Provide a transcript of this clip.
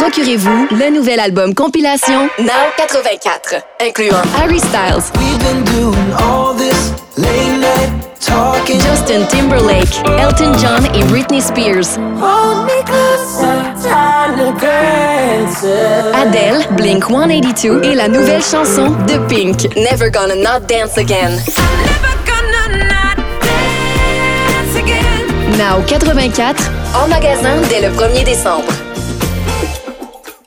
Procurez-vous le nouvel album compilation Now 84, incluant Harry Styles, Justin Timberlake, Elton John et Britney Spears, Adele, Blink-182 et la nouvelle chanson de Pink, Never Gonna Not Dance Again. Now 84, en magasin dès le 1er décembre.